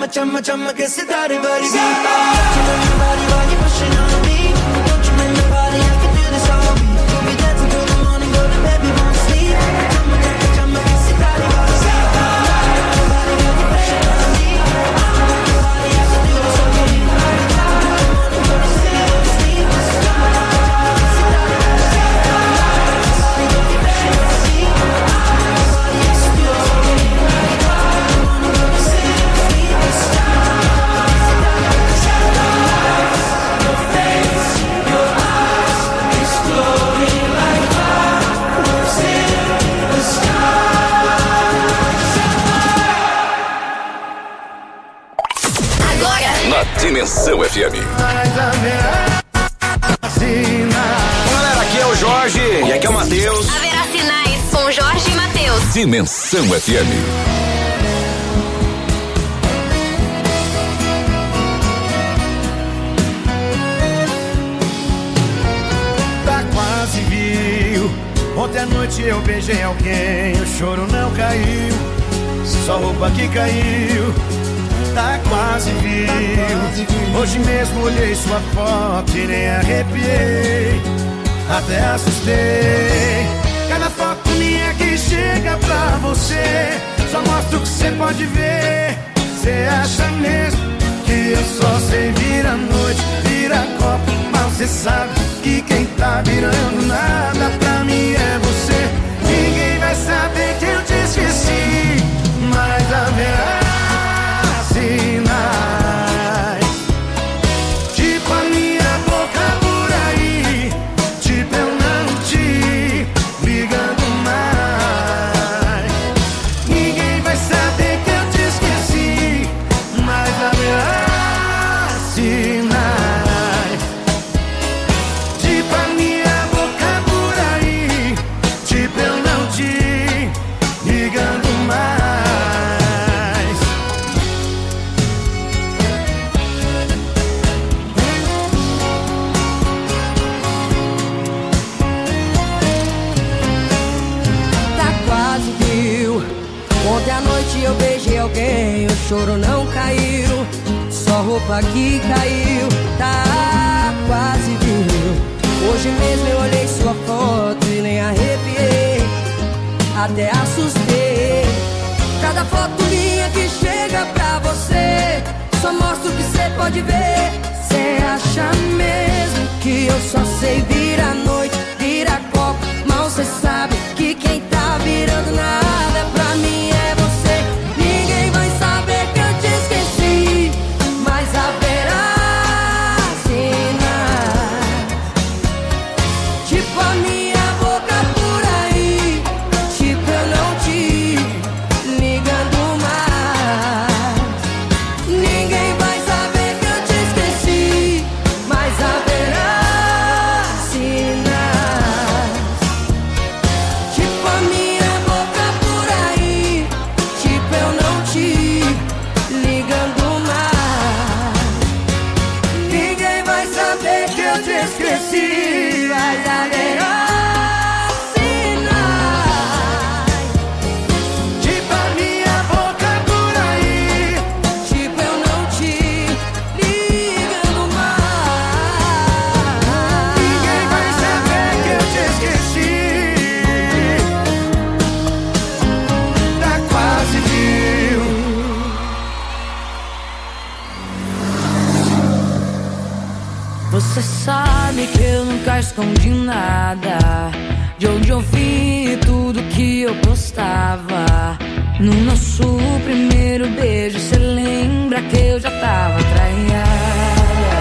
chama, chama che se dare vari beat. Touching on your body while you're pushing on me. Don't you in the party, I can do this all week. We'll be dancing till the morning, go to bed, we won't sleep. Chama, chama, chama che se dare vari beat. Touching on your body while you're pushing on me. Touching on your body, I can do this all week. We'll be dancing till the morning, go to bed, we won't sleep. Chama, chama, chama che se dare vari beat. Dimensão FM. Galera, aqui é o Jorge e aqui é o Matheus. Haverá sinais com Jorge e Matheus. Dimensão FM. Tá quase viu. Ontem à noite eu beijei alguém, o choro não caiu, só roupa que caiu. Tá quase viu. Hoje mesmo olhei sua foto e nem arrepiei, até assustei. Cada foto minha que chega pra você só mostra o que você pode ver. Você acha mesmo que eu só sei vir à noite, vira copo, mas você sabe que quem tá virando nada pra mim é você. Ninguém vai saber que eu te esqueci, mas haverá sinais, tipo a minha boca por aí, tipo eu não te ligando mais. Ninguém vai saber que eu te esqueci, mas haverá sinais, tipo a minha boca por aí, tipo eu não te ligando mais. Ontem à noite eu beijei alguém, o choro não caiu, só roupa que caiu, tá quase viu. Hoje mesmo eu olhei sua foto e nem arrepiei, até assustei. Cada foto minha que chega pra você só mostra o que você pode ver. Você acha mesmo que eu só sei vir à noite, vira copo, mal você sabe que quem tá virando nada pra mim é você. Ninguém vai saber que eu te esqueci, mas haverá sinais, tipo a minha boca por aí, tipo eu não te ligando mais. Ninguém vai saber que eu te esqueci, mas haverá sinais, tipo a minha boca por aí, tipo eu não te ligando mais. Ninguém vai saber que eu te esqueci, mas haverá sinais, Tipo a minha boca por aí, tipo eu não te ligando mais. ninguém vai saber que eu te esqueci, tá quase viu. Você sabe que eu nunca escondi nada, de onde eu vim, tudo que eu postava. No nosso primeiro beijo, cê lembra que eu já tava traída?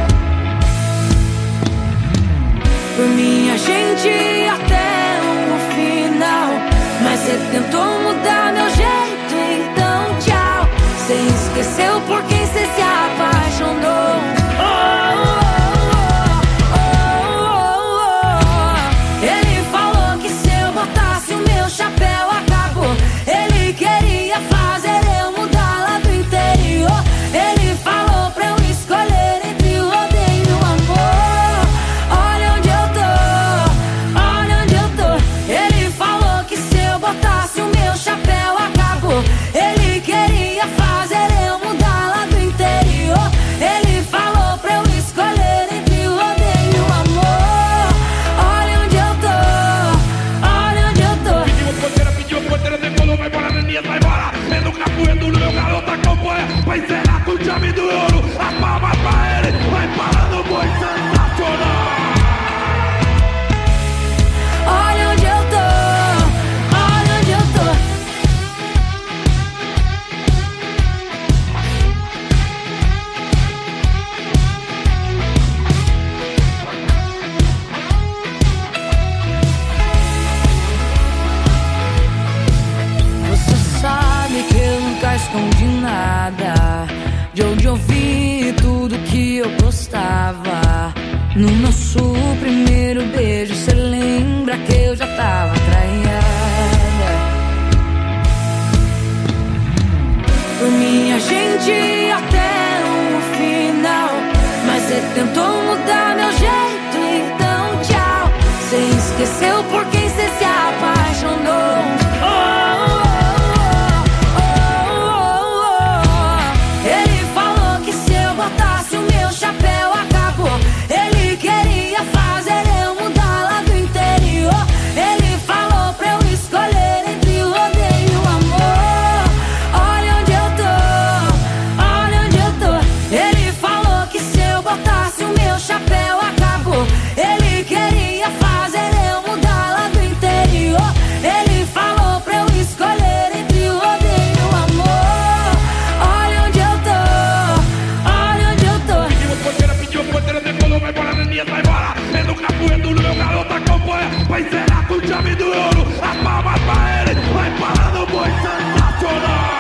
Por mim a gente ia até o final, mas cê tentou mudar meu jeito, então tchau. Cê esqueceu por quem cê se apaixonou. Ele falou que se eu botasse o meu chapéu acabou. Ele queria fazer eu mudar lá do interior. Ele falou pra eu escolher entre o rodeio e o amor. Olha onde eu tô, olha onde eu tô. Ele falou que se eu botasse o meu chapéu acabou. Ele queria fazer eu mudar de nada, de onde eu vi tudo que eu gostava. No nosso primeiro beijo, cê lembra que eu já tava traída. Por mim a gente ia até o final, mas cê tentou mudar meu jeito, então tchau. Cê esqueceu por quem cê se apaixonou. Ele falou que se eu botasse o meu chapéu acabou. Ele queria fazer eu mudar lá do interior. Ele falou pra eu escolher entre o odeio e o amor. Olha onde eu tô, olha onde eu tô. Ele falou que se eu botasse o meu chapéu acabou. Ele queria fazer eu mudar lá do interior. Ele falou pra eu escolher entre o odeio e o amor. Olha onde eu tô, olha onde eu tô. Pediu porteira, decolou, vai embora, Neninha, vai embora. É no capoeiro do meu garoto, acompanha. Vai zerar com chave do ouro. As palmas pra ele, vai parar no boi sensacional.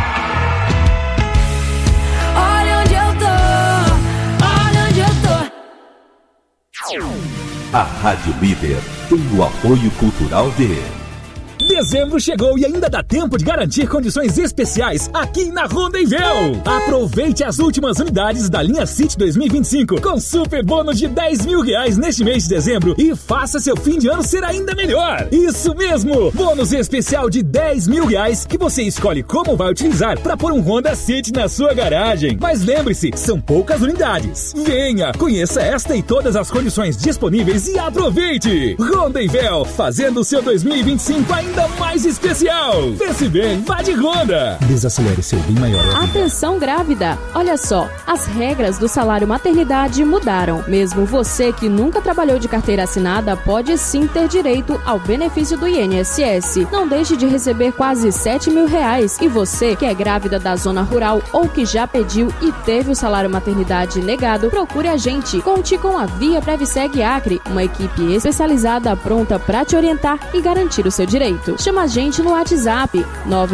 Olha onde eu tô, olha onde eu tô. A Rádio Líder tem o apoio cultural de... Dezembro chegou e ainda dá tempo de garantir condições especiais aqui na Rondonvel. Aproveite as últimas unidades da linha City 2025 com super bônus de R$10.000 neste mês de dezembro e faça seu fim de ano ser ainda melhor. Isso mesmo, bônus especial de R$10.000 que você escolhe como vai utilizar para pôr um Honda City na sua garagem. Mas lembre-se, são poucas unidades. Venha, conheça esta e todas as condições disponíveis e aproveite. Rondonvel, fazendo o seu 2025 ainda mais especial. Pense bem, vá de Honda. Desacelere seu bem maior. Atenção grávida, olha só, as regras do salário maternidade mudaram. Mesmo você que nunca trabalhou de carteira assinada pode sim ter direito ao benefício do INSS. Não deixe de receber quase R$7.000. E você que é grávida da zona rural ou que já pediu e teve o salário maternidade negado, procure a gente. Conte com a Via Previseg Acre, uma equipe especializada pronta para te orientar e garantir o seu direito. Chama a gente no WhatsApp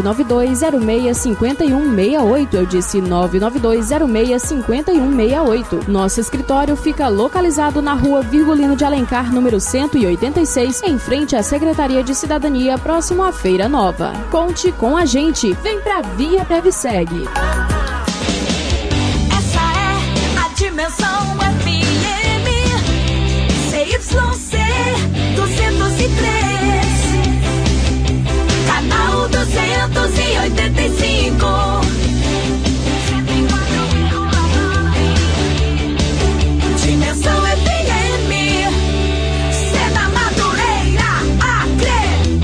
992065168. Eu disse 992065168. Nosso escritório fica localizado na rua Virgulino de Alencar, número 186, em frente à Secretaria de Cidadania, próximo à Feira Nova. Conte com a gente. Vem pra Via Previseg. Essa é a Dimensão FM CYC 203, canal 285. Dimensão FM, Seda Madureira, Acre.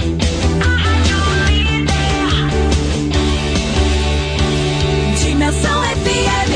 Dimensão FM.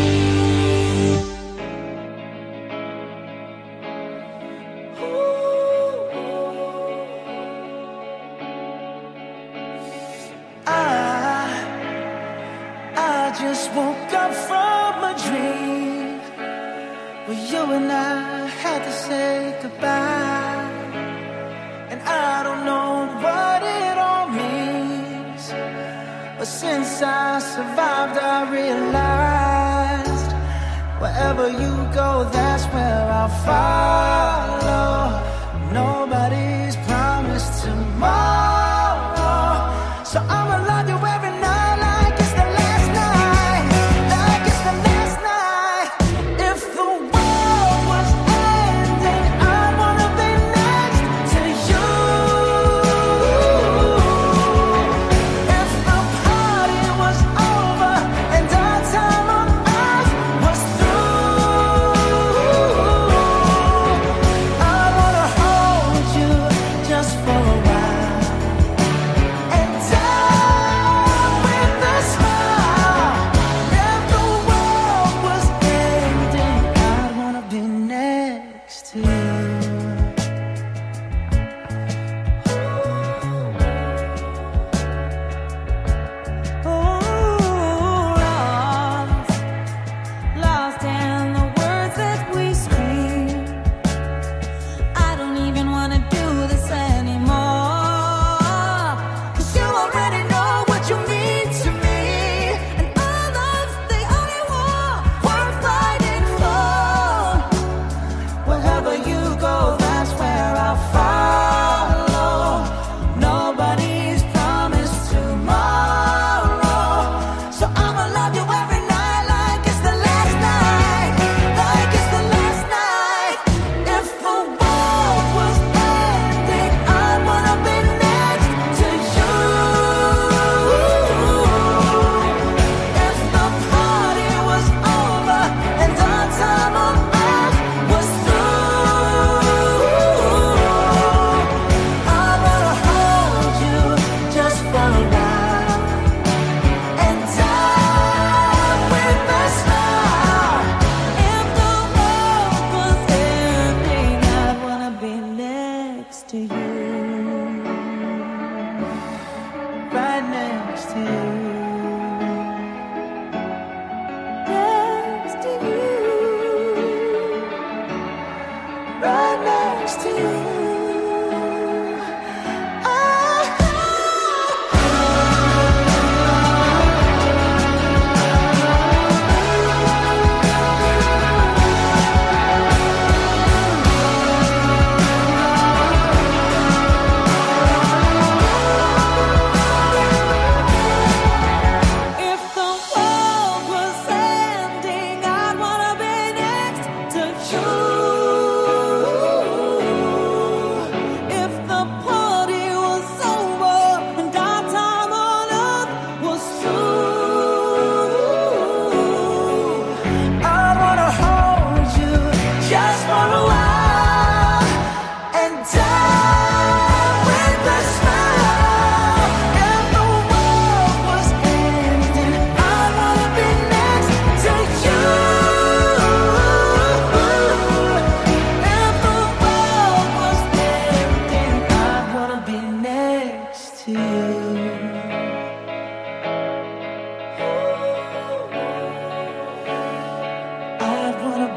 I just woke up from a dream where you and I had to say goodbye, and I don't know what it all means, but since I survived I realized wherever you go, that's where I'll follow. Nobody's promised tomorrow, so I'ma love you every night like it's the last night, like it's the last night. If the world was ending, I wanna be next to you. If the party was over and our time on earth was through, I wanna hold you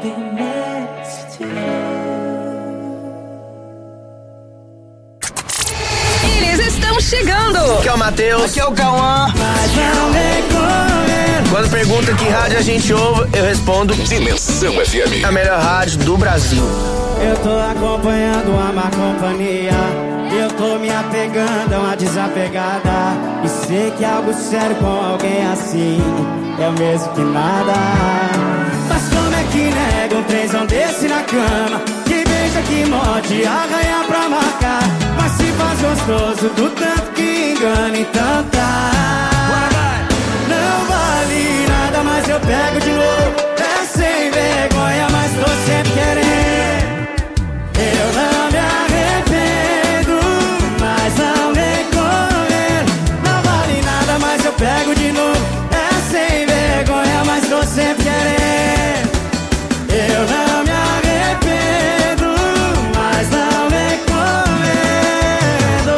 be next to you. Eles estão chegando. Aqui é o Matheus. Aqui é o Cauã. Quando pergunta que rádio a gente ouve, eu respondo Dimensão FM. a melhor rádio do Brasil. Eu tô acompanhando a má companhia. Eu tô me apegando a uma desapegada. E sei que algo sério com alguém assim é o mesmo que nada. Mas como é que nega um trenzão desse na cama? Que beija, que morde, arranha pra marcar. Mas se faz gostoso do tanto que engana, então tá. Não vale nada, mas eu pego de novo. É sem vergonha, mas tô sempre querendo. Eu não me arrependo, mas não recomendo. Não vale nada, mas eu pego de novo. É sem vergonha, mas tô sempre querendo. Eu não me arrependo, mas não recomendo.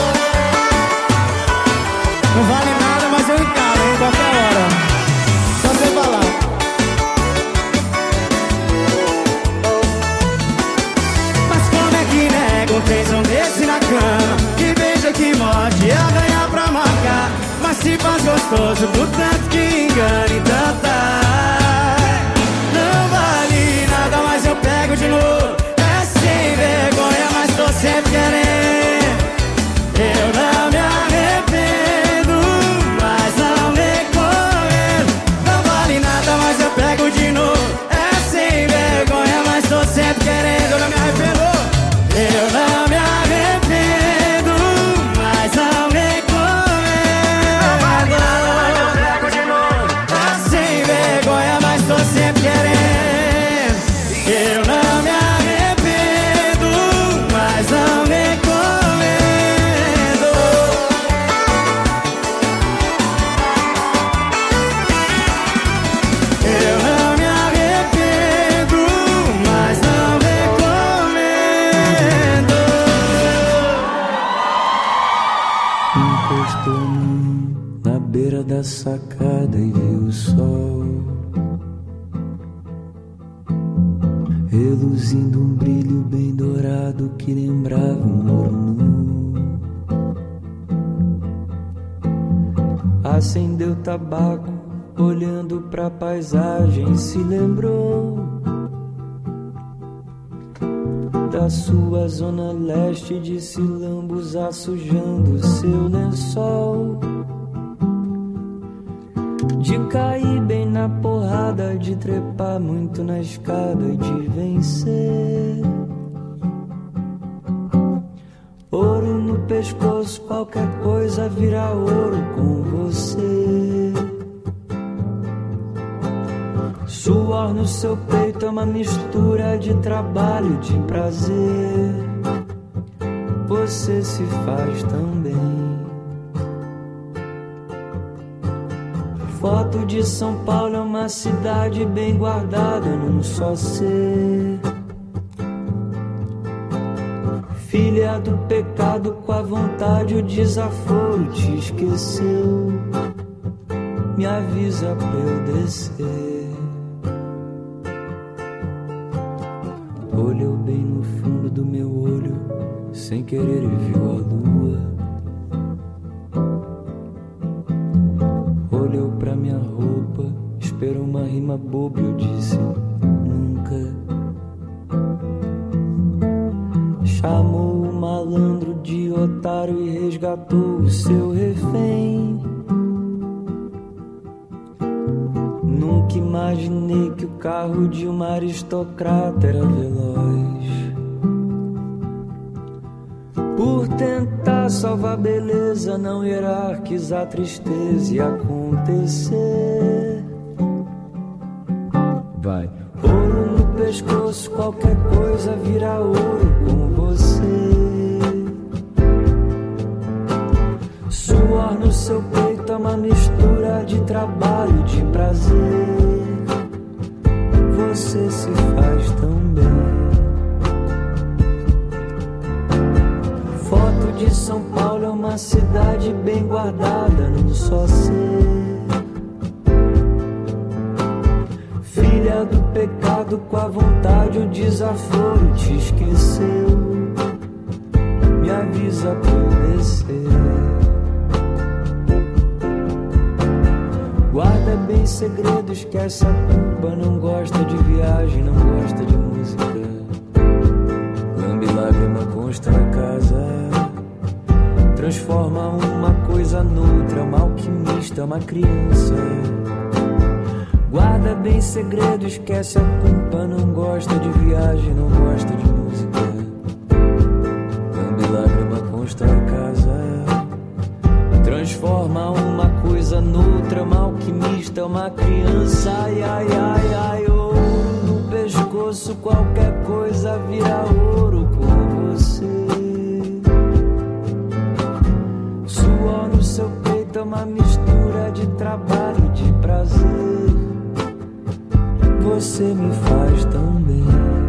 Não vale nada, mas eu encaro em qualquer hora. Só você falar. Mas como é que nega um trenzão desse na cama? Que beija, que morde, arranha pra marcar. Mas se faz gostoso do tanto que engana, então tá. Não vale nada, mas eu pego de novo. É sem vergonha, mas tô sempre querendo. Eu não me arrependo, mas não recomendo. Não vale nada, mas eu pego de novo. É sem vergonha, mas tô sempre querendo. Eu não me arrependo. Eu não me arrependo, mas não recomendo. Não vale nada, mas eu pego de novo. É sem vergonha, mas tô sempre querendo. Eu não me arrependo, mas não recomendo. Eu não me arrependo, mas não recomendo. Encostou na beira da sacada e viu o sol reluzindo um brilho bem dourado que lembrava um ouro nu. Acendeu tabaco, olhando pra paisagem, se lembrou da sua zona leste, de se lambuzar sujando seu lençol, de cair bem na porrada, de trepar muito na escada e de vencer. Ouro no pescoço, qualquer coisa vira ouro com você. Suor no seu peito é uma mistura de trabalho e de prazer. Você se faz tão bem. Foto de São Paulo é uma cidade bem guardada num só ser. Filha do pecado, com a vontade, o desaforo te esqueceu. Me avisa pra eu descer. Olhou bem no fundo do meu olho, sem querer, e viu a lua. Olhou pra minha roupa, esperou uma rima boba, eu disse nunca. Chamou o malandro de otário e resgatou o seu refém. Nunca imaginei que o carro de uma aristocrata era veloz. Por tentar salvar a beleza, não hierarquizar a tristeza e acontecer. Vai. Ouro no pescoço, qualquer coisa vira ouro com você. Suor no seu peito é uma mistura de trabalho e de prazer. Você se faz tão bem. Foto de São Paulo é uma cidade bem guardada num só ser. Filha do pecado, cuidado com a vontade, o desaforo te esqueceu. Me avisa pra eu descer. Guarda bem segredo, esquece a culpa. Não gosta de viagem, não gosta de música. Lambe lágrima consta na casa. Transforma uma coisa noutra, uma alquimista, uma criança. Guarda bem segredo, esquece a culpa. Não gosta de viagem, não gosta de música. Lambe lágrima consta na casa. Transforma uma coisa noutra, uma alquimista, uma criança. Ai, ai, ai, ai, ouro no pescoço, qualquer coisa vira ouro com você. Suor no seu peito é uma mistura de trabalho e de prazer. Você me faz tão bem.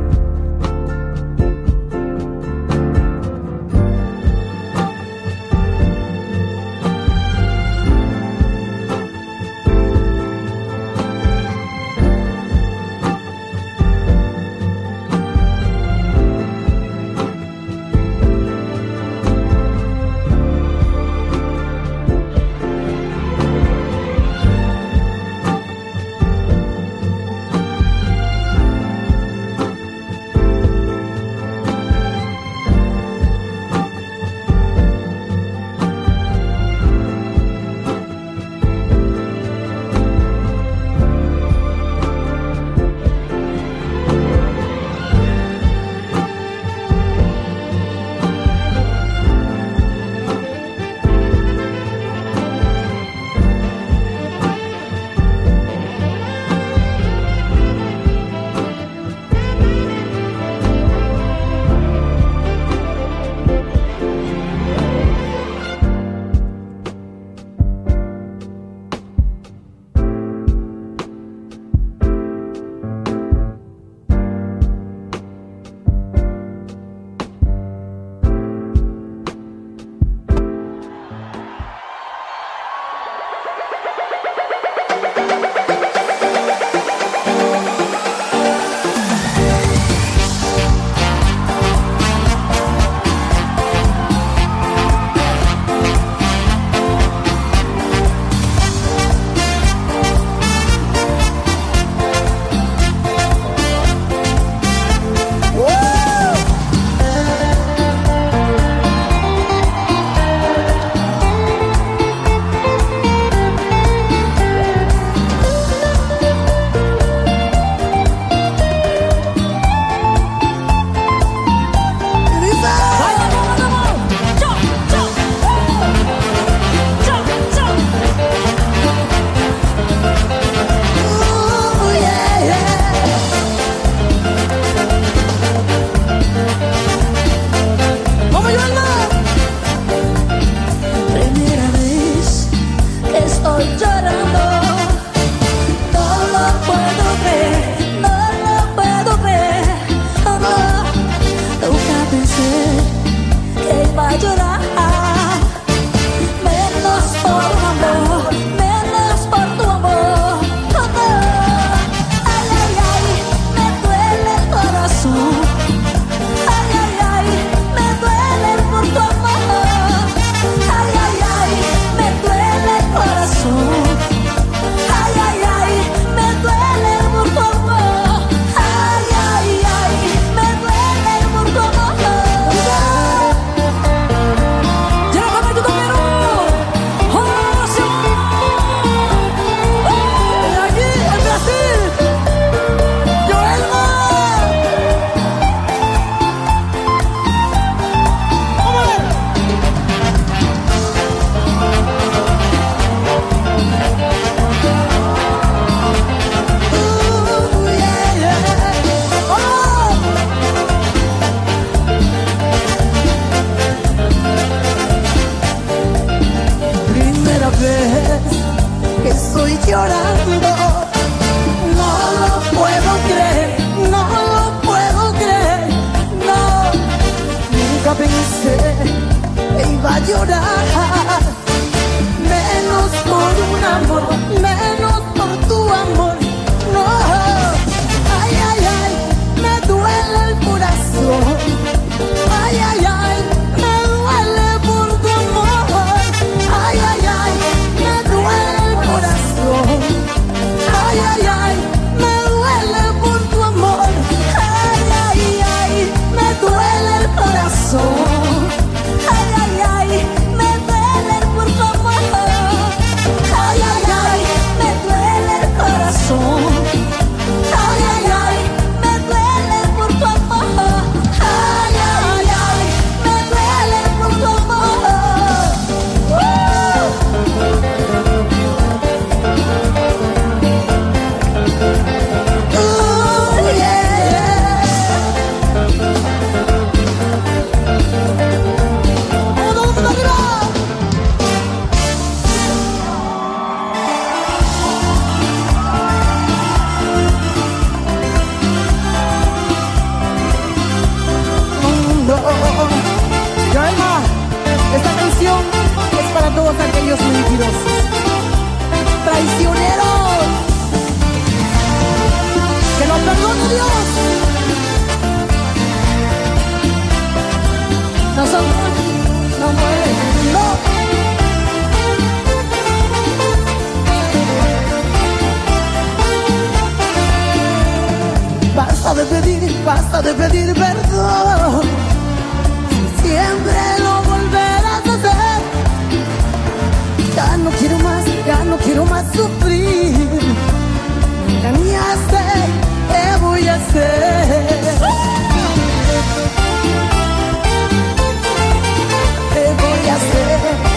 llorar, menos por un amor, menos por tu amor, no. Ay, ay, ay. basta de pedir perdón. Siempre lo volverás a hacer. Ya no quiero más sufrir. Me engañaste, ¿qué voy a hacer? ¿Qué voy a hacer?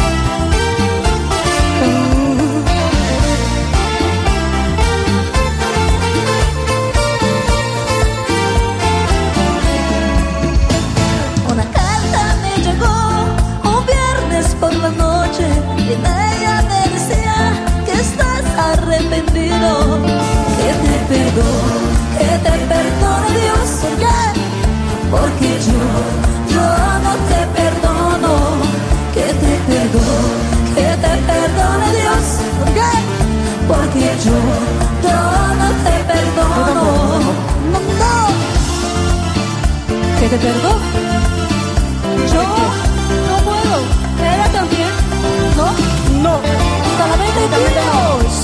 Por la noche y en ella me decía que estás arrepentido, que te perdone Dios. ¿Por qué? Porque yo no te perdono. Que te perdone Dios. ¿Por qué? Porque yo no te perdono. No. ¿Que te perdono? Yo no puedo. ¿Ella también? No. Solamente Dios.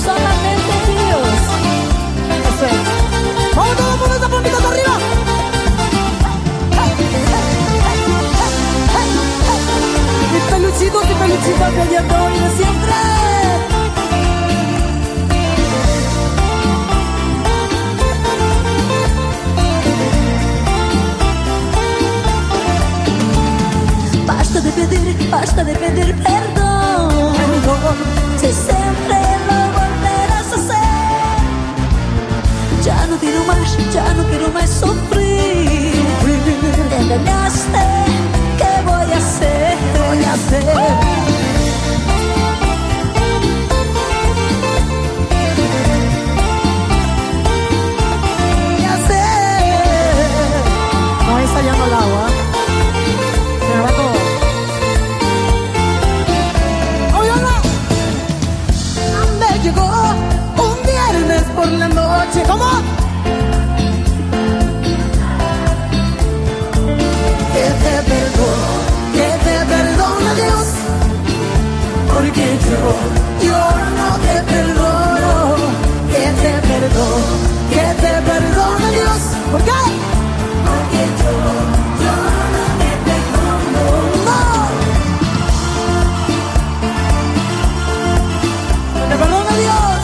Eso es. Vamos todos por esa puntita de arriba. Mis peluchitos y peluchitas de ayer, de hoy y de siempre. Basta de pedir perdón. Si siempre lo volverás a hacer. Ya no quiero más sufrir. Te engañaste, ¿qué voy a hacer? No está saliendo el agua. Se va todo. Llegó un viernes por la noche. ¿Cómo? Que te perdone Dios. Porque yo no te perdono. Que te perdone Dios. ¿Por qué? Porque yo no te perdono. No. Te perdone Dios.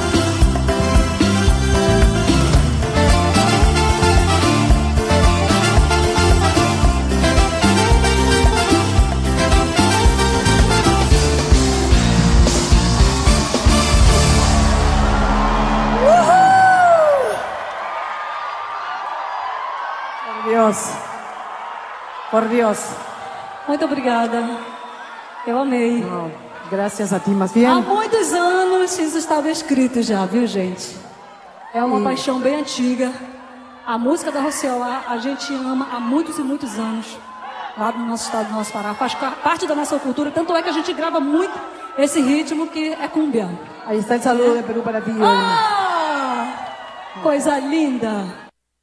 Por Dios. Muito obrigada. Eu amei. Não, graças a ti, mas bien. Há muitos anos isso estava escrito já, viu, gente? É uma paixão bem antiga. A música da Rocioá a gente ama há muitos e muitos anos. Lá no nosso estado, no nosso Pará. Faz parte da nossa cultura. Tanto é que a gente grava muito esse ritmo que é cumbia. Aí está o saludo de Peru para ti. Ah, coisa linda.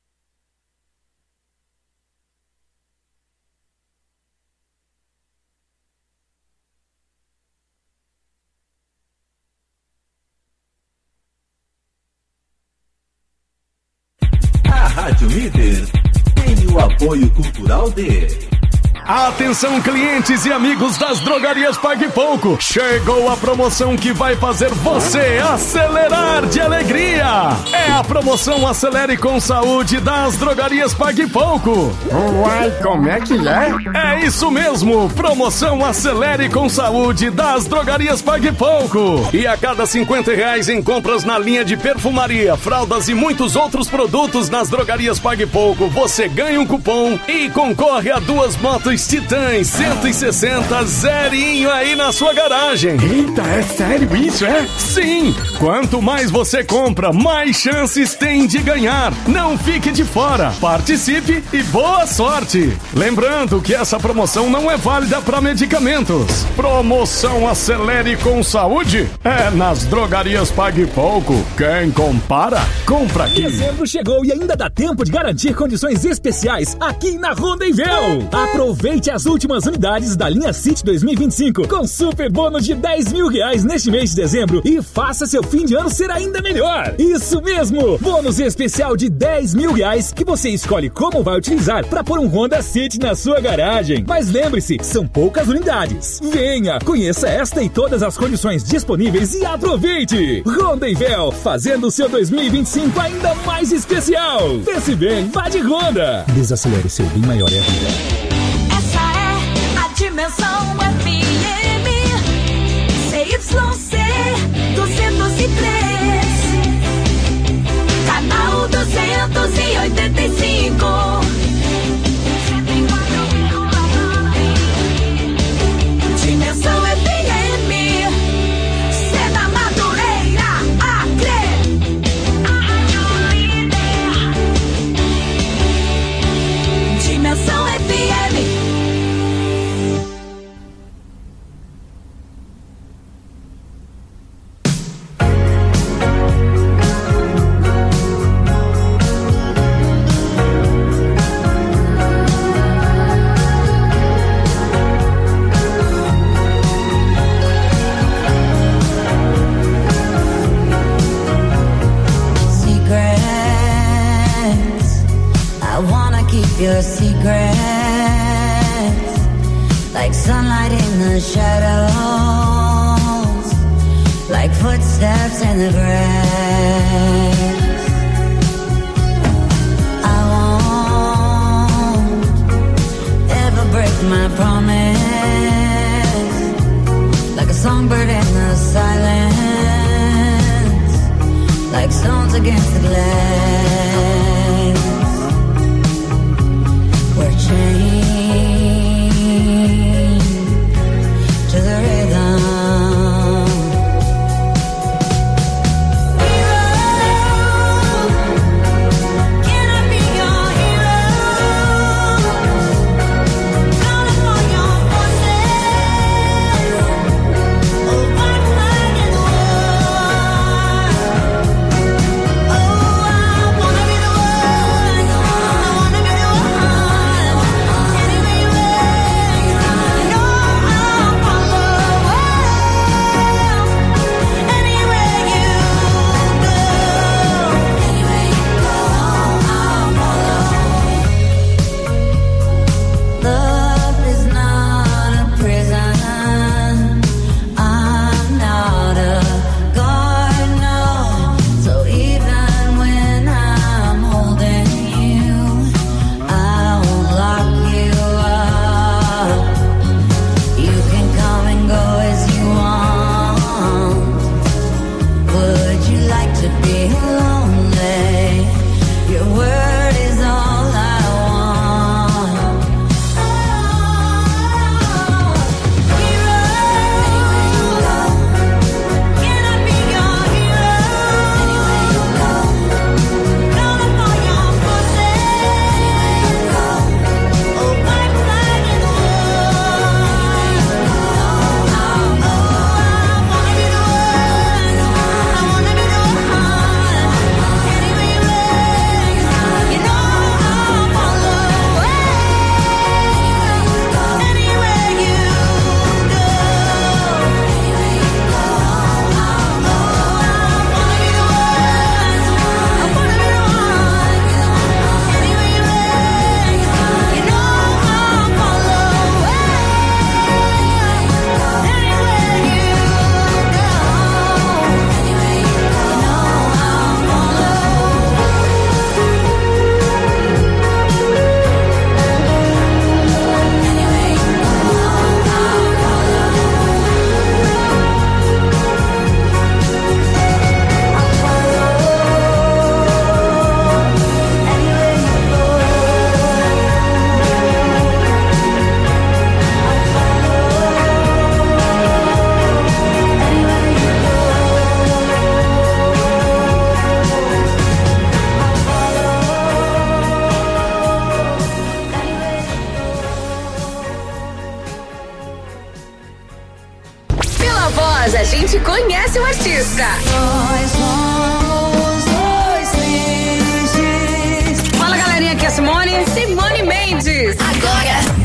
Rádio Líder tem o apoio cultural de... Atenção, clientes e amigos das drogarias Pague Pouco. Chegou a promoção que vai fazer você acelerar de alegria. É a promoção Acelere com Saúde das drogarias Pague Pouco. Uai, como é que é? É isso mesmo, promoção Acelere com Saúde das drogarias Pague Pouco. E a cada R$50 em compras na linha de perfumaria, fraldas e muitos outros produtos nas drogarias Pague Pouco, você ganha um cupom e concorre a 2 motos Titãs 160 zerinho aí na sua garagem. Eita, é sério isso, é? Sim! Quanto mais você compra, mais chances tem de ganhar. Não fique de fora. Participe e boa sorte. Lembrando que essa promoção não é válida para medicamentos. Promoção Acelere com Saúde é nas drogarias Pague Pouco. Quem compara, compra aqui. Dezembro chegou e ainda dá tempo de garantir condições especiais aqui na Rondonville. Aproveite Aproveite as últimas unidades da linha City 2025 com super bônus de R$10.000 neste mês de dezembro e faça seu fim de ano ser ainda melhor. Isso mesmo! Bônus especial de R$10.000 que você escolhe como vai utilizar para pôr um Honda City na sua garagem. Mas lembre-se, são poucas unidades. Venha, conheça esta e todas as condições disponíveis e aproveite! Honda e Véu, fazendo o seu 2025 ainda mais especial. Pense bem, vá de Honda. Desacelere, seu bem maior é a vida. Essa é a Dimensão FM CYC 203, canal 285. Dimensão FM, Seda Madureira, Acre. Dimensão FM. Your secrets, like sunlight in the shadows, like footsteps in the grass. I won't ever break my promise, like a songbird in the silence, like stones against the glass. We're chained to the rhythm.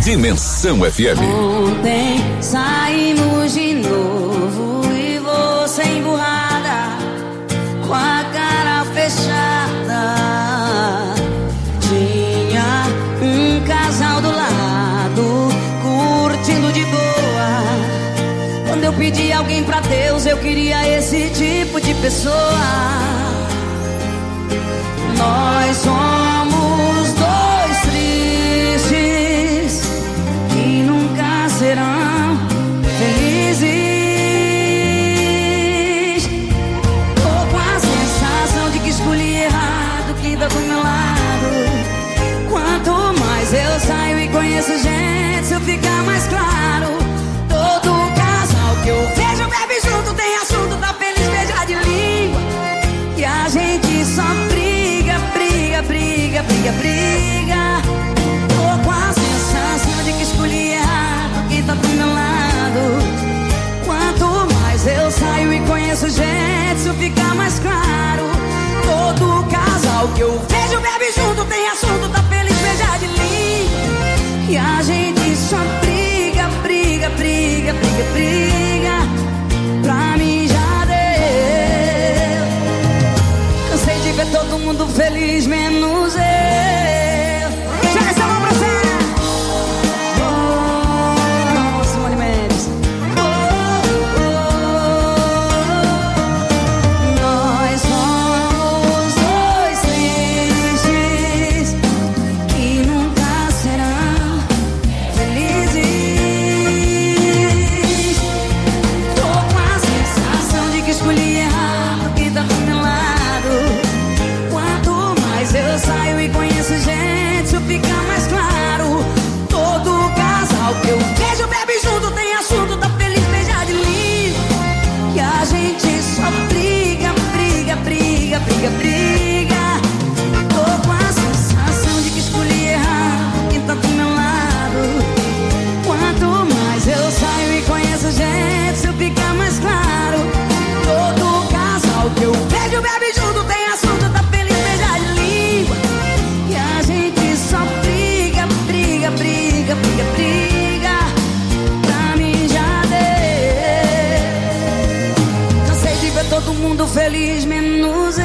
Dimensão FM. Ontem saímos de novo e você emburrada, com a cara fechada. Tinha um casal do lado, curtindo de boa. Quando eu pedi alguém pra Deus, eu queria esse tipo de pessoa. Nós somos dois tristes que nunca serão felizes. Tô com a sensação de que escolhi errado quem tá do meu lado. Quanto mais eu saio e conheço gente, isso fica mais claro. Todo casal que eu vejo bebe junto, tem assunto, tá feliz, beija de língua. E a gente só briga, briga, briga, briga, briga. Tô com a sensação de que escolhi errado quem tá do meu lado. Quanto mais eu saio e conheço gente, isso fica mais claro. Todo casal que eu vejo bebe junto, tem assunto, tá feliz, beija de língua. E a gente só briga, briga, briga, briga, briga. Pra mim já deu. Cansei de ver todo mundo feliz, menos eu. Joga essa mão pra você. Oh, Simone Mendes. Nós somos dois tristes que nunca serão felizes. Tô com a sensação de que escolhi errado quem tá do meu lado. Quanto mais eu saio e conheço gente, isso fica mais claro. Todo casal que eu vejo bebe junto, tem assunto, tá feliz, beija de língua. Que a gente só briga, briga, briga, briga, briga. Tô com a sensação de que escolhi errado quem tá do meu lado. Quanto mais eu saio e conheço gente, isso fica mais claro. Todo casal que eu vejo bebe junto, tem assunto, tá feliz, beija de língua. E a gente só briga, briga, briga, briga, briga. Pra mim já deu. Cansei de ver todo mundo feliz, menos eu.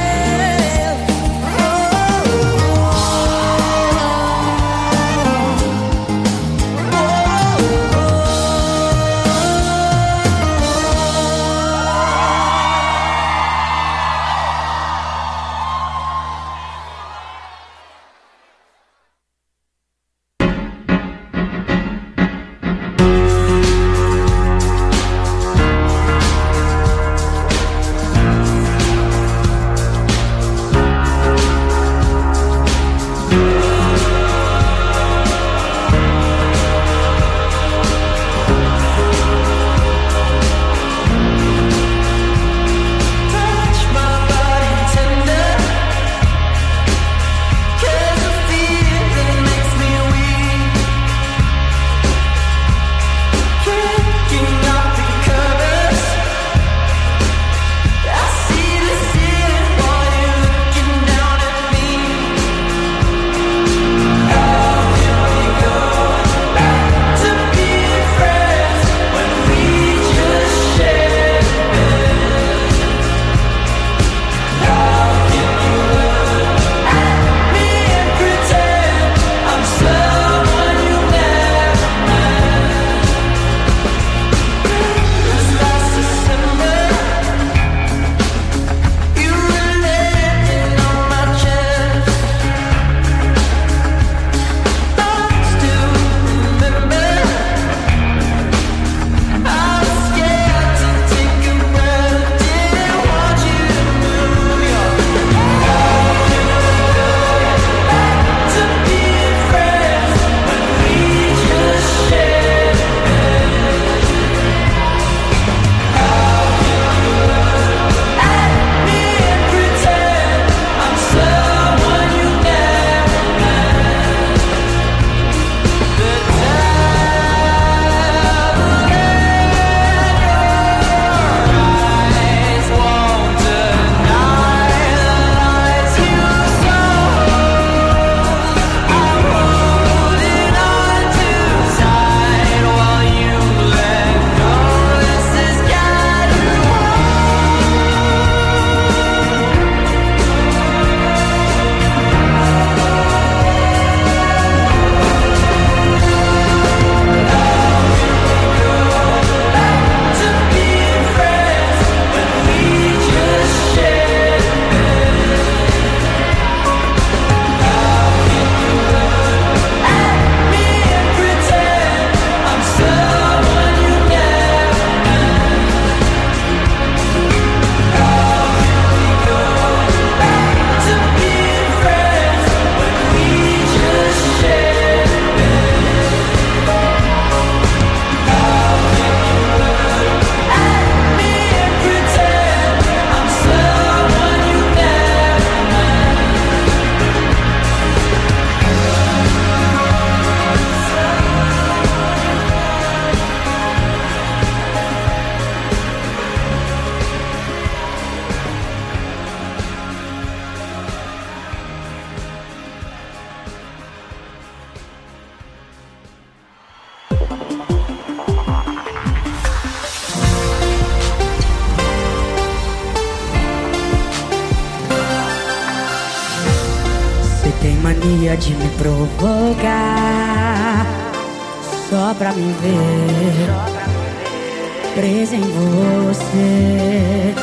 mania de me provocar só pra me ver presa em você.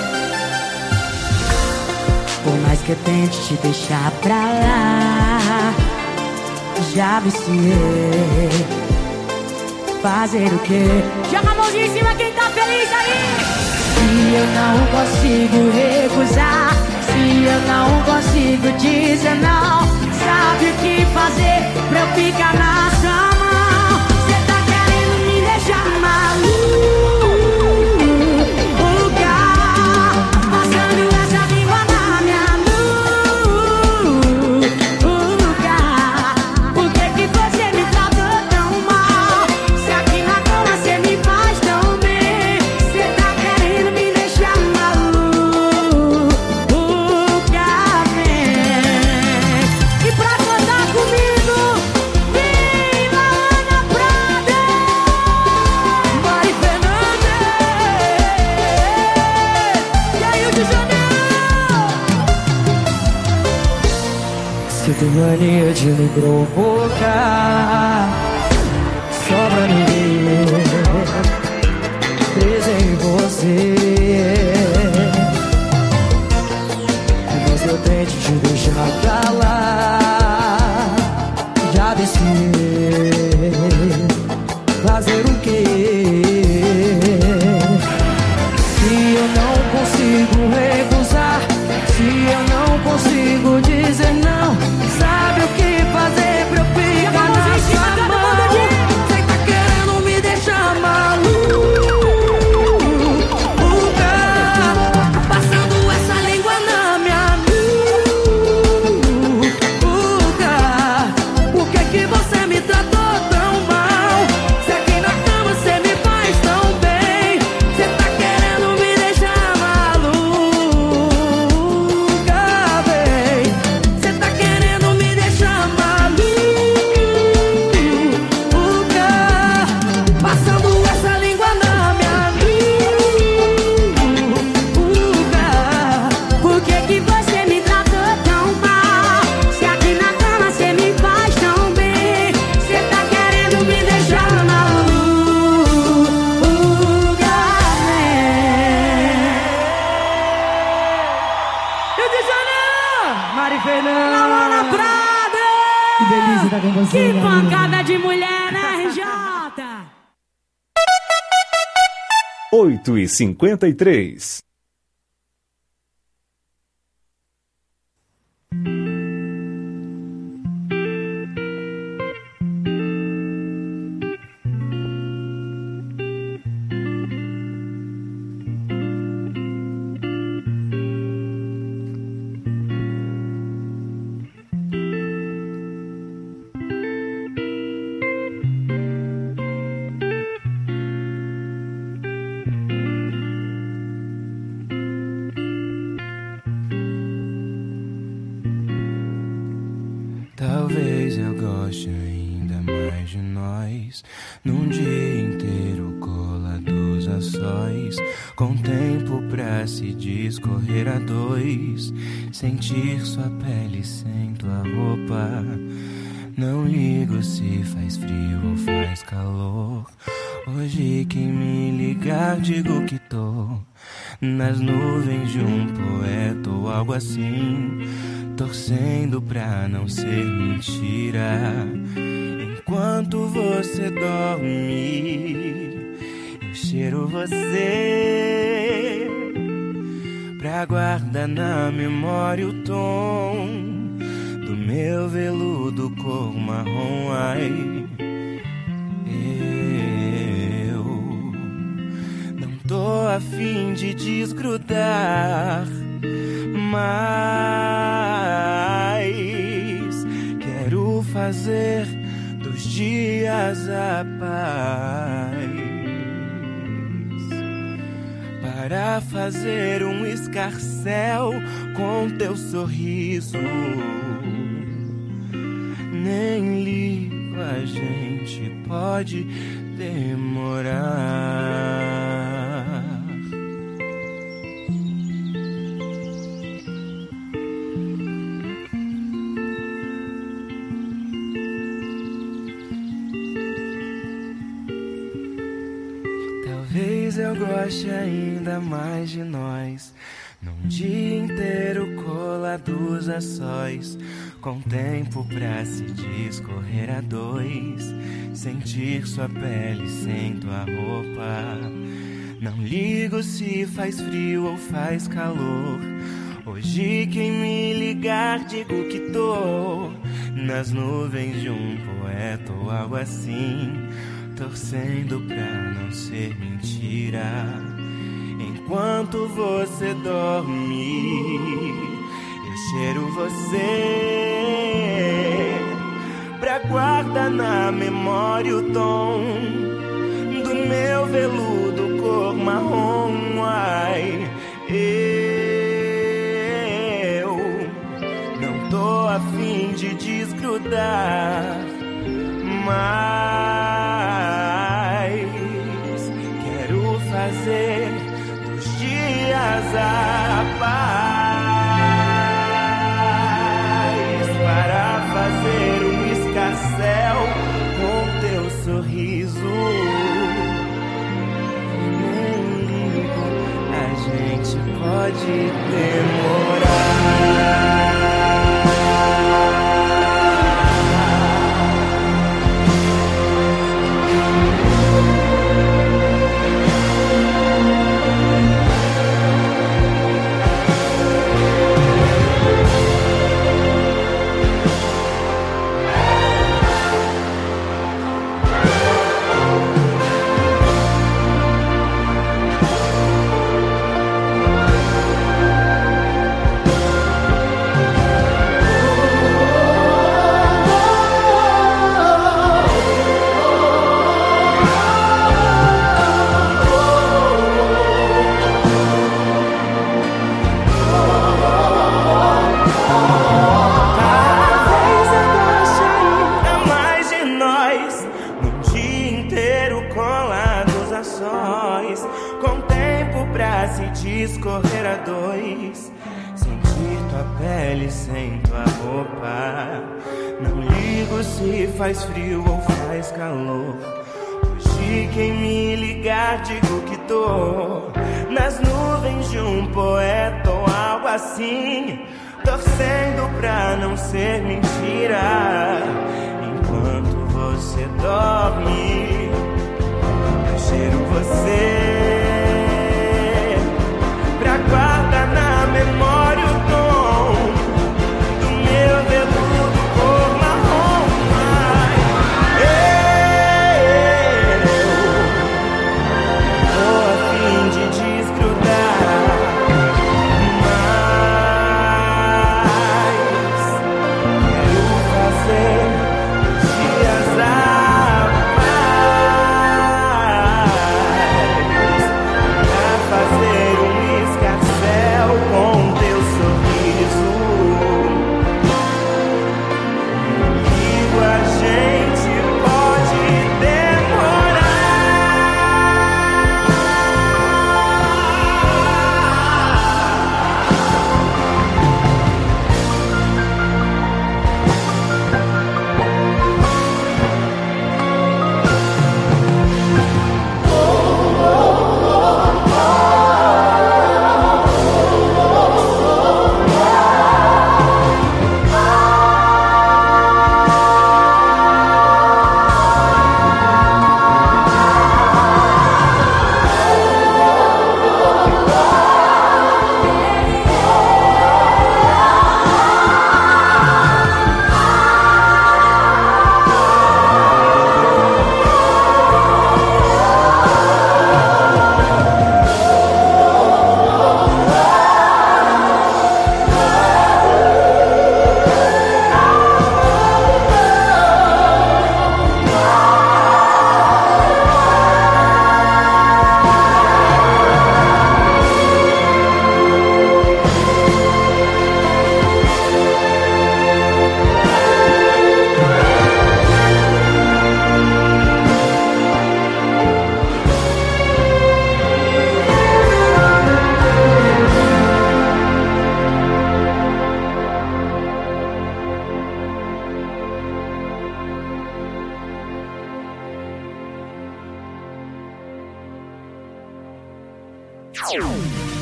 Por mais que eu tente te deixar pra lá, já viciei. Fazer o quê? Joga a mãozinha em cima quem tá feliz aí! Se eu não consigo recusar, se eu não consigo dizer não, sabe o que fazer pra eu ficar na sua mão? Cê tá querendo me deixar maluca, passando essa língua na minha nuca. Por que que você me tratou tão mal? Se aqui na cama cê me faz tão bem. Cê tá querendo me deixar maluca, vem. E pra cantar comigo, vem lá na Prada, Mari Fernandes. E aí o de Janeiro? Se tem mania de me provocar só pra me ver presa em você, mas eu tento te deixar pra lá, já decidi fazer o quê? Se eu não consigo recusar, se eu não consigo dizer não, sabe o que fazer pra eu ficar na sua mão? Cê tá querendo me deixar maluca, passando essa língua na minha nuca. Por que que você me tratou tão mal? Se aqui na cama cê me faz tão bem. Cê tá querendo me deixar maluca, véi. Cê tá querendo me deixar maluca, passando essa língua na minha nuca. Por que que você me tratou tão mal? Se aqui na cama cê me faz tão bem. Cê tá querendo me deixar maluca, Rio de Janeiro, Mari Fernandes, Laura Prada. Que delícia estar com você. Que pancada de mulher, né, RJ? 8h53. Talvez eu goste ainda mais de nós, num dia inteiro colados a sós, com tempo pra se discorrer a dois, sentir sua pele sem tua roupa. Não ligo se faz frio ou faz calor, hoje quem me ligar digo que tô nas nuvens de um poeta ou algo assim, torcendo pra não ser mentira. Enquanto você dorme, eu cheiro você pra guardar na memória o tom do meu veludo cor marrom. Ai, eu não tô a fim de desgrudar, mas quero fazer dos dias a paz, para fazer um escarcéu com teu sorriso. Nem ligo, a gente pode demorar. eu goste ainda mais de nós. Num dia inteiro colados a sós, com tempo pra se discorrer a dois, sentir sua pele sem tua roupa. Não ligo se faz frio ou faz calor. Hoje quem me ligar digo que tô nas nuvens de um poeta ou algo assim, torcendo pra não ser mentira. Enquanto você dorme, eu cheiro você pra guardar na memória o tom do meu veludo cor marrom. Ai, eu não tô a fim de desgrudar, mas quero fazer dos dias a paz, para fazer um escarcéu com teu sorriso. Nem ligo, a gente pode demorar. Discorrer a dois, sentir tua pele sem tua roupa. Não ligo se faz frio ou faz calor. Hoje quem me ligar digo que tô nas nuvens de um poeta ou algo assim, torcendo pra não ser mentira. Enquanto você dorme, eu cheiro você pra guardar na memória o tom do meu veludo cor marrom. Eu tô a fim de desgrudar, mas quero fazer os dias a paz,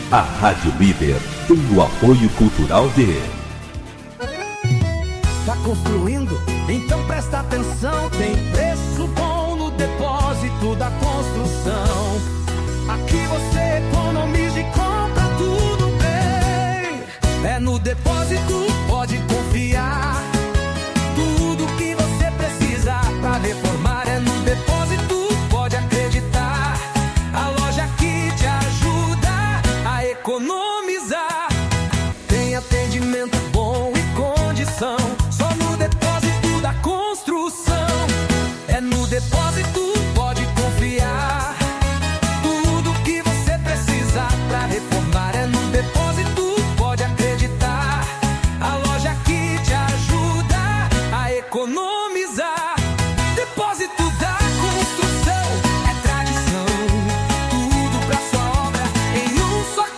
A Rádio Líder tem o apoio cultural de... Tá construindo? Então presta atenção. Tem preço bom no depósito da construção. Aqui você economiza e compra tudo bem. É no depósito, pode confiar. Tudo que você precisa pra reformar é no depósito, pode acreditar. A loja que te ajuda a economizar. Tem atendimento bom e condição. Só no depósito da construção. É no depósito, pode confiar. Tudo que você precisa pra reformar é no depósito, pode acreditar. A loja que te ajuda a economizar. Depósito da construção é tradição. Tudo pra sua obra em um só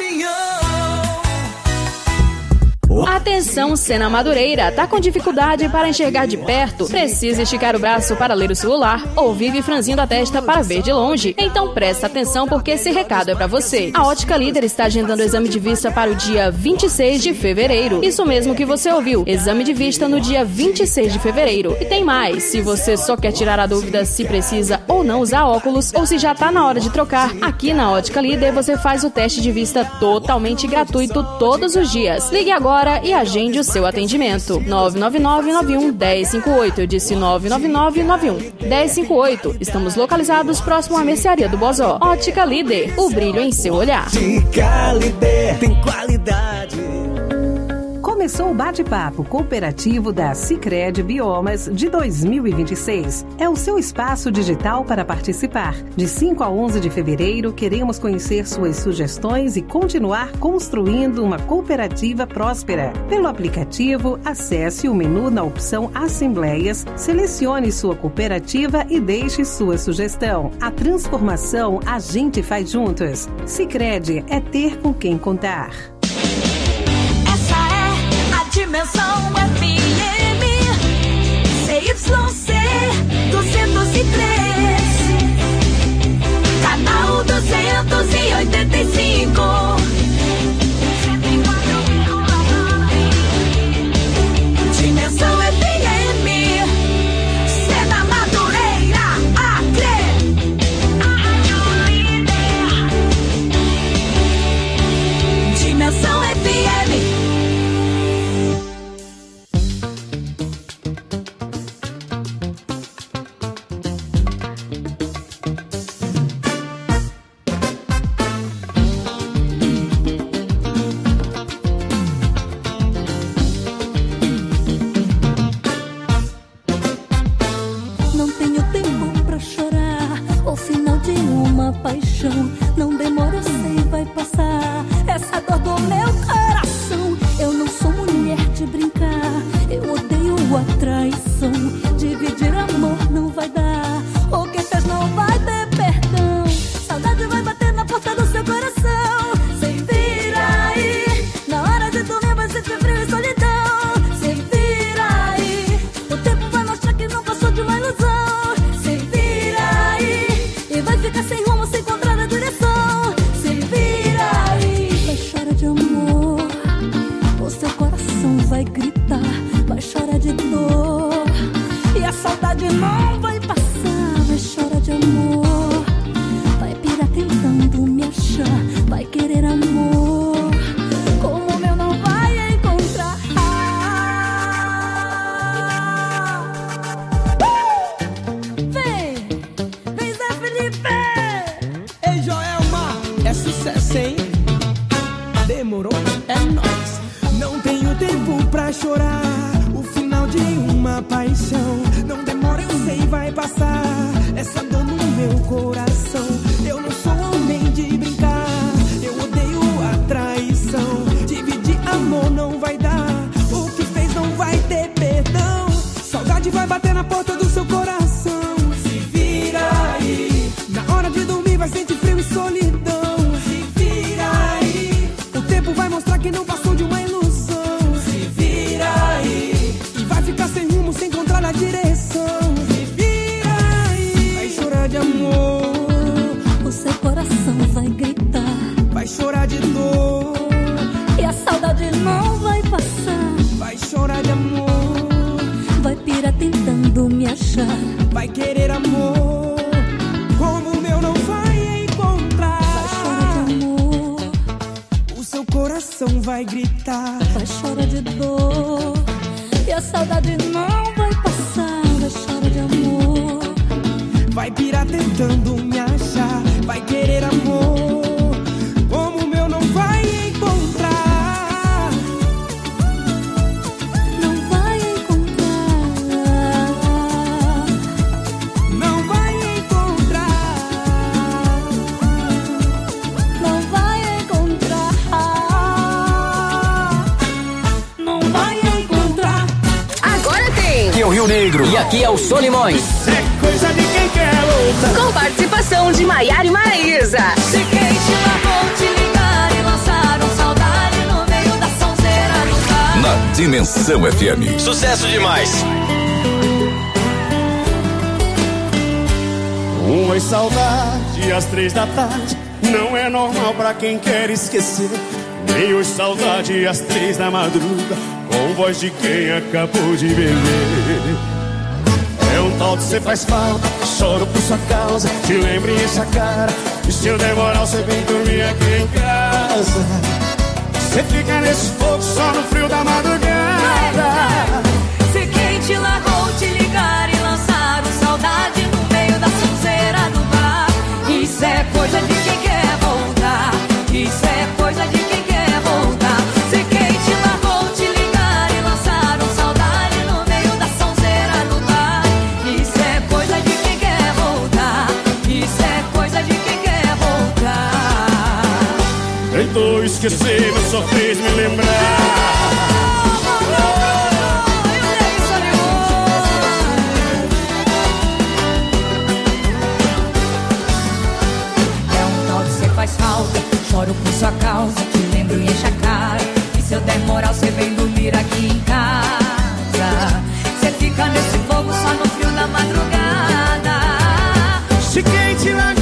caminhão. Atenção, Sena Madureira, tá com dificuldade para enxergar de perto? Precisa esticar o braço para ler o celular ou vive franzindo a testa para ver de longe? Então presta atenção porque esse recado é para você. A Ótica Líder está agendando o exame de vista para o dia 26 de fevereiro. Isso mesmo que você ouviu, exame de vista no dia 26 de fevereiro. E tem mais, se você só quer tirar a dúvida se precisa ou não usar óculos ou se já tá na hora de trocar, aqui na Ótica Líder você faz o teste de vista totalmente gratuito todos os dias. Ligue agora e agende o seu atendimento. 999-91-1058. Eu disse 999-91-1058. Estamos localizados próximo à mercearia do Bozó. Ótica Líder, o brilho em seu olhar. Ótica Líder tem qualidade. Começou o bate-papo cooperativo da Sicredi Biomas de 2026. É o seu espaço digital para participar. De 5 a 11 de fevereiro, queremos conhecer suas sugestões e continuar construindo uma cooperativa próspera. Pelo aplicativo, acesse o menu na opção Assembleias, selecione sua cooperativa e deixe sua sugestão. A transformação a gente faz juntos. Sicredi é ter com quem contar. Dimensão FM CYC 203, canal 285. Dimensão FM, Sena Madureira, Acre. Dimensão FM. paixão. Não demora, eu sei, vai passar essa dor do meu coração. Eu não sou mulher de brincar, eu odeio a traição. Dividir amor não vai dar, o que fez não vai ter perdão. Saudade vai bater na porta do seu coração. Se vira aí, na hora de dormir vai sentir frio e solidão. Se vira aí, o tempo vai mostrar que não passou de uma ilusão. Se vira aí, e vai ficar sem rumo, sem encontrar a direção. Se vira aí, vai chorar de amor, o seu coração vai gritar, vai chorar de dor, e a saudade não vai passar. Vai chorar de amor, vai pirar tentando me achar, vai querer amor como o meu não vai encontrar. Vem, vem Zé Felipe. Ei, Joelma, é sucesso, hein? Demorou, é nóis. Não tenho tempo pra chorar o final de uma paixão. Não demora, eu sei, vai passar essa dor no meu coração. Eu não sou homem de brincar, eu odeio a traição. Dividir amor não vai dar, o que fez não vai ter perdão. Saudade vai bater na porta do seu coração. Se vira aí, na hora de dormir vai sentir frio e solidão. Se vira aí, o tempo vai mostrar que não passou de uma ilusão. Se vira aí, e vai ficar sem rumo, sem encontrar a direção. Se vira aí, vai chorar de amor, o seu coração vai gritar, vai chorar de vai chorar de dor. E a saudade não vai passar, vai chorar de amor. Vai pirar tentando me achar, vai querer amor como o meu não vai encontrar. Não vai encontrar. Não vai encontrar. Não vai encontrar. Não vai encontrar. Agora tem Aqui é o Rio Negro. E aqui é o Solimões. É coisa de quem quer luta. com participação de Maiara e Maraísa. Se quem te largou te ligar e lançaram saudade no meio da sonzeira do bar. Na Dimensão FM. Sucesso demais. Oi, saudade, às 3 da tarde. Não é normal pra quem quer esquecer. Nem hoje saudade, às 3 da madruga, com voz de quem acabou de beber. É um tal de cê faz falta, choro por sua causa. Te lembro e enche a cara. E se eu demorar, você vem dormir aqui em casa. Cê fica nesse fogo só no frio da madrugada. Se quem te largou te ligar e lançaram saudade no meio da sonzeira do bar. Isso é coisa de quem quer voltar. Isso é coisa de quem quer voltar. Se quem te largou te ligar e lançaram saudade no meio da sonzeira do bar. Isso é coisa de quem quer voltar. Isso é coisa de quem quer voltar. Tentou esquecer, mas só fez me lembrar. Faz falta, choro por sua causa, te lembro e enche a cara. E se eu der moral, cê vem dormir aqui em casa. Cê fica nesse fogo só no frio da madrugada. Se quem te larga